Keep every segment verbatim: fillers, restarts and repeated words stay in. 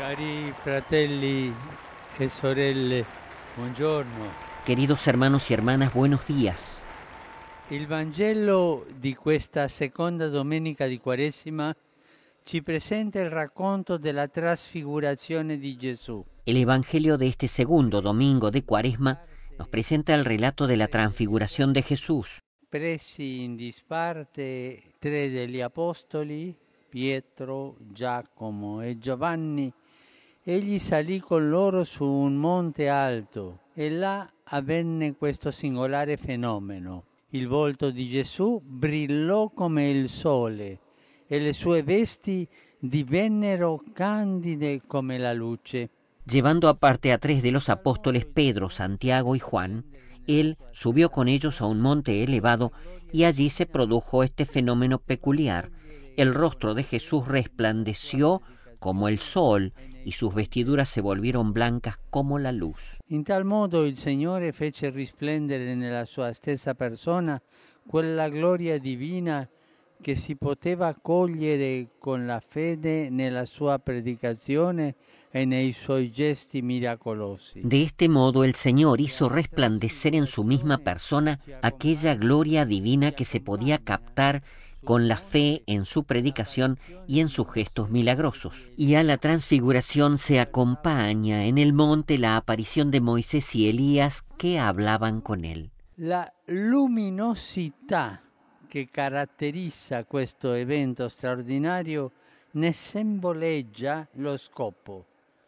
Cari fratelli e sorelle, buongiorno. Queridos hermanos y hermanas, buenos días. Il Vangelo di questa seconda domenica di Quaresima ci presenta il racconto della trasfigurazione di Gesù. El Evangelio de este segundo domingo de Cuaresma nos presenta el relato de la transfiguración de Jesús. Presi in disparte tre degli apostoli, Pietro, Giacomo e Giovanni, egli salì con loro su un monte alto e là avvenne questo singolare fenomeno. Il volto di Gesù brillò come il sole e le sue vesti divennero candide come la luce. Llevando aparte a tres de los apóstoles Pedro, Santiago y Juan, él subió con ellos a un monte elevado y allí se produjo este fenómeno peculiar. El rostro de Jesús resplandeció como el sol y sus vestiduras se volvieron blancas como la luz. In tal modo il Signore fece risplendere nella sua stessa persona quella gloria divina che si poteva cogliere con la fede nella sua predicazione e nei suoi gesti miracolosi. De este modo el Señor hizo resplandecer en su misma persona aquella gloria divina que se podía captar con la fe en su predicación y en sus gestos milagrosos. Y a la transfiguración se acompaña en el monte la aparición de Moisés y Elías que hablaban con él. La luminosità che caratterizza questo evento straordinario ne simboleggia lo scopo: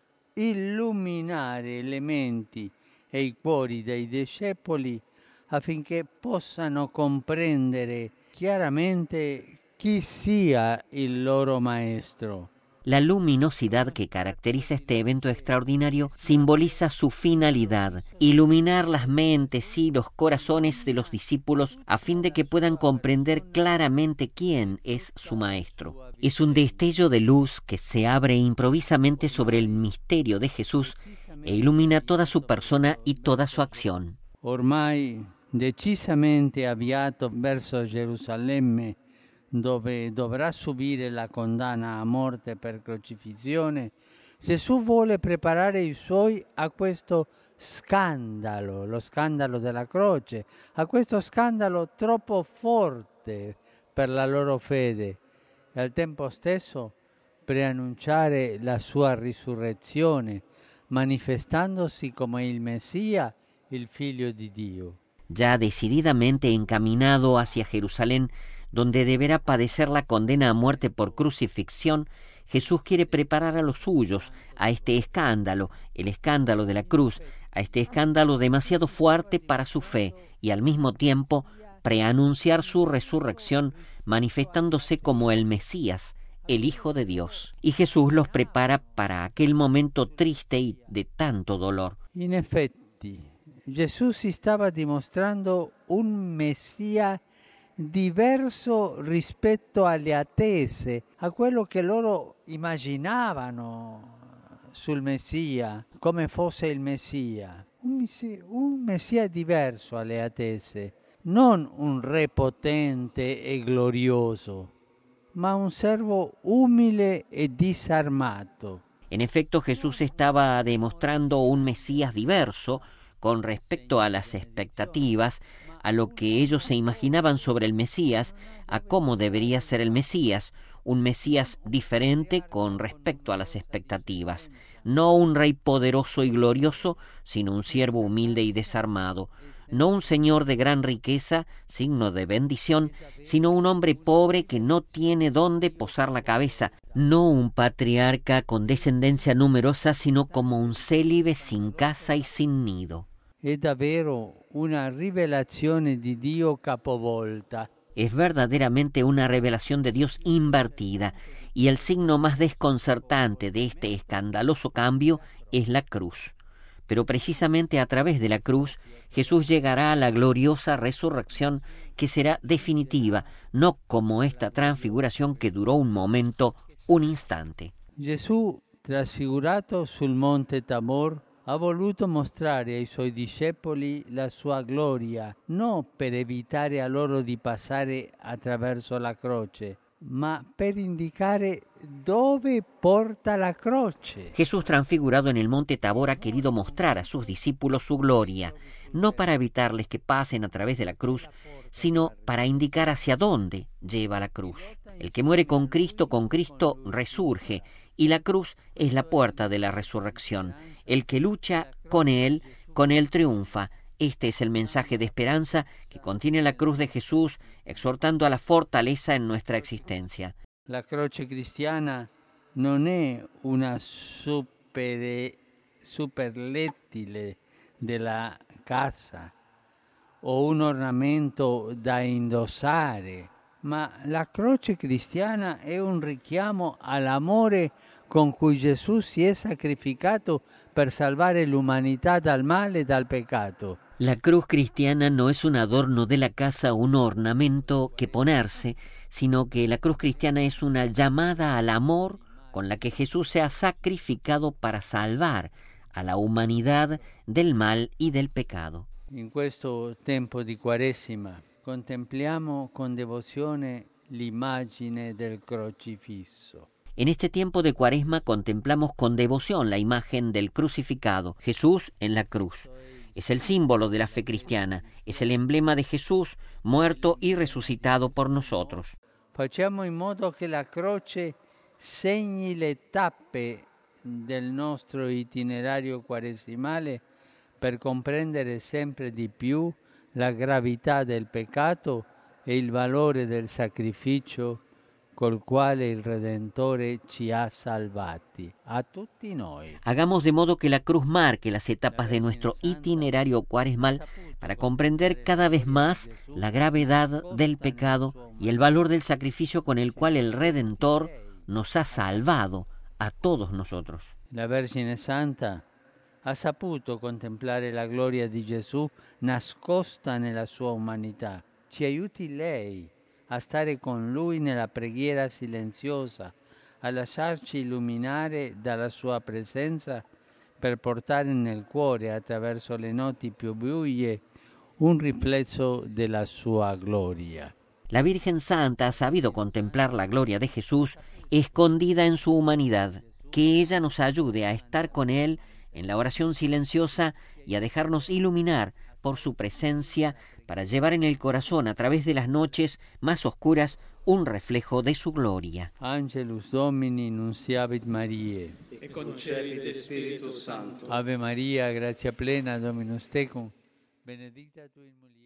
illuminare le menti e i cuori dei discepoli affinché possano comprendere chiaramente chi sia il loro maestro. La luminosidad que caracteriza este evento extraordinario simboliza su finalidad: iluminar las mentes y los corazones de los discípulos a fin de que puedan comprender claramente quién es su maestro. Es un destello de luz que se abre improvisamente sobre el misterio de Jesús e ilumina toda su persona y toda su acción. Ormai decisamente avviato verso Gerusalemme, dove dovrà subire la condanna a morte per crocifissione, Gesù vuole preparare i suoi a questo scandalo, lo scandalo della croce, a questo scandalo troppo forte per la loro fede e al tempo stesso preannunciare la sua risurrezione, manifestandosi come il Messia, il Figlio di Dio. Ya decididamente encaminado hacia Jerusalén, donde deberá padecer la condena a muerte por crucifixión, Jesús quiere preparar a los suyos a este escándalo, el escándalo de la cruz, a este escándalo demasiado fuerte para su fe, y al mismo tiempo preanunciar su resurrección, manifestándose como el Mesías, el Hijo de Dios. Y Jesús los prepara para aquel momento triste y de tanto dolor. In effetti, Gesù si stava dimostrando un Messia diverso rispetto alle attese, a quello che loro immaginavano sul Messia, come fosse il Messia. Un Messia, un Messia diverso alle attese, non un re potente e glorioso, ma un servo umile e disarmato. En efecto, Jesús estaba demostrando un Mesías diverso con respecto a las expectativas, a lo que ellos se imaginaban sobre el Mesías, a cómo debería ser el Mesías, un Mesías diferente con respecto a las expectativas, no un rey poderoso y glorioso, sino un siervo humilde y desarmado, no un señor de gran riqueza, signo de bendición, sino un hombre pobre que no tiene dónde posar la cabeza, no un patriarca con descendencia numerosa, sino como un célibe sin casa y sin nido. È davvero una rivelazione di Dio capovolta. Es verdaderamente una revelación de Dios invertida, y el signo más desconcertante de este escandaloso cambio es la cruz. Pero precisamente a través de la cruz, Jesús llegará a la gloriosa resurrección que será definitiva, no como esta transfiguración que duró un momento, un instante. Gesù, trasfigurato sul monte Tabor, ha voluto mostrare ai suoi discepoli la sua gloria, non per evitare a loro di passare attraverso la croce, ma per indicare dove porta la croce. Jesús transfigurado en el monte Tabor ha querido mostrar a sus discípulos su gloria, no para evitarles que pasen a través de la cruz, sino para indicar hacia dónde lleva la cruz. El que muere con Cristo, con Cristo resurge, y la cruz es la puerta de la resurrección. El que lucha con Él, con Él triunfa. Este es el mensaje de esperanza que contiene la cruz de Jesús, exhortando a la fortaleza en nuestra existencia. La croce cristiana non è una super, superlettile della casa o un ornamento da indossare, ma la croce cristiana è un richiamo all'amore con cui Gesù si è sacrificato per salvare l'umanità dal male e dal peccato. La cruz cristiana no es un adorno de la casa, un ornamento que ponerse, sino que la cruz cristiana es una llamada al amor con la que Jesús se ha sacrificado para salvar a la humanidad del mal y del pecado. In questo tempo di Quaresima contempliamo con devozione l'immagine del crocifisso. En este tiempo de Cuaresma contemplamos con devoción la imagen del crucificado, Jesús en la cruz. Es el símbolo de la fe cristiana, es el emblema de Jesús muerto y resucitado por nosotros. Facciamo in modo che la croce segni le tappe del nostro itinerario quaresimale per comprendere sempre di più la gravità del peccato e il valore del sacrificio col quale il Redentore ci ha salvati, a tutti noi. Hagamos de modo que la cruz marque las etapas de nuestro itinerario cuaresmal para comprender cada vez más la gravedad del pecado y el valor del sacrificio con el cual el Redentor nos ha salvado a todos nosotros. La Vergine Santa ha saputo contemplare la gloria di Gesù nascosta nella sua umanità. Ci aiuti lei a stare con Lui nella preghiera silenziosa, a lasciarci illuminare dalla sua presenza per portare nel cuore, attraverso le notti più buie, un riflesso della sua gloria. La Virgen Santa ha sabido contemplar la gloria de Jesús escondida en su humanidad. Que ella nos ayude a estar con Él en la oración silenciosa y a dejarnos iluminar por su presencia para llevar en el corazón a través de las noches más oscuras un reflejo de su gloria. Angelus Domini nunciavit Mariae. E concepit Spiritus Sancto. Ave Maria, gratia plena, Dominus tecum, benedicta tu in mulieribus.